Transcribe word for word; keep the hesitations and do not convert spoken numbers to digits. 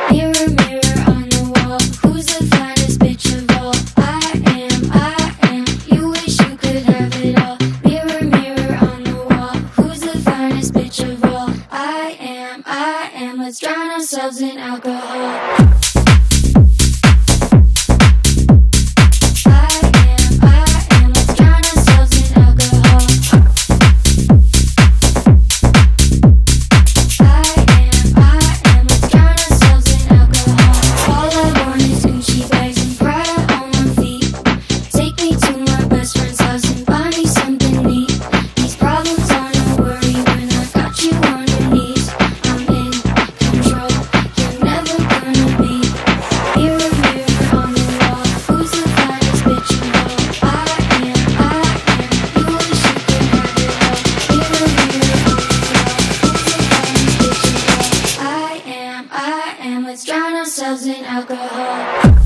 Mirror, mirror on the wall, who's the finest bitch of all? I am, I am, you wish you could have it all. Mirror, mirror on the wall, who's the finest bitch of all? I am, I am, let's drown ourselves in alcohol. Let's drown ourselves in alcohol.